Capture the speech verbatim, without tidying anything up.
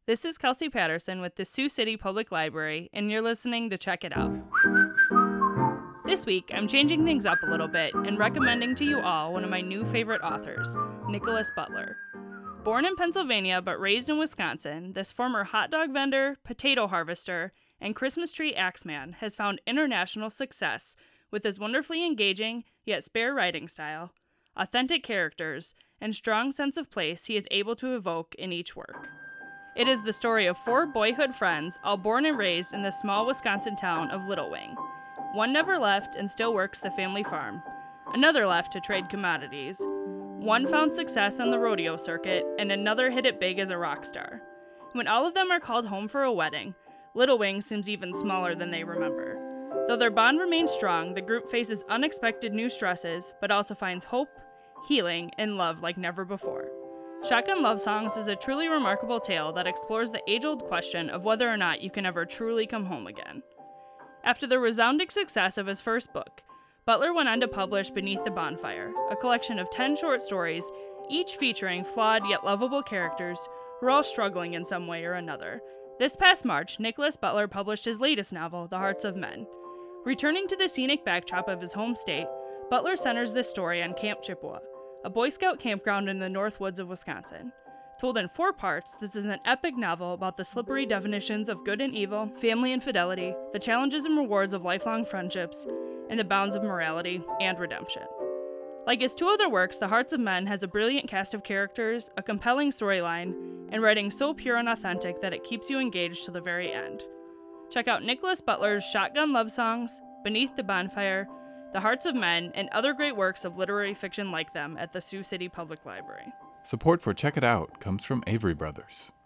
This is Kelsey Patterson with the Sioux City Public Library, and you're listening to Check It Out. This week, I'm changing things up a little bit and recommending to you all one of my new favorite authors, Nicholas Butler. Born in Pennsylvania but raised in Wisconsin, this former hot dog vendor, potato harvester, and Christmas tree axeman has found international success with his wonderfully engaging yet spare writing style, authentic characters, and strong sense of place he is able to evoke in each work. It is the story of four boyhood friends, all born and raised in the small Wisconsin town of Little Wing. One never left and still works the family farm. Another left to trade commodities. One found success on the rodeo circuit, and another hit it big as a rock star. When all of them are called home for a wedding, Little Wing seems even smaller than they remember. Though their bond remains strong, the group faces unexpected new stresses, but also finds hope, healing, and love like never before. Shotgun Love Songs is a truly remarkable tale that explores the age-old question of whether or not you can ever truly come home again. After the resounding success of his first book, Butler went on to publish Beneath the Bonfire, a collection of ten short stories, each featuring flawed yet lovable characters who are all struggling in some way or another. This past March, Nicholas Butler published his latest novel, The Hearts of Men. Returning to the scenic backdrop of his home state, Butler centers this story on Camp Chippewa, a Boy Scout campground in the North Woods of Wisconsin. Told in four parts, this is an epic novel about the slippery definitions of good and evil, family and fidelity, the challenges and rewards of lifelong friendships, and the bounds of morality and redemption. Like his two other works, The Hearts of Men has a brilliant cast of characters, a compelling storyline, and writing so pure and authentic that it keeps you engaged to the very end. Check out Nicholas Butler's Shotgun Love Songs, Beneath the Bonfire, The Hearts of Men, and other great works of literary fiction like them at the Sioux City Public Library. Support for Check It Out comes from Avery Brothers.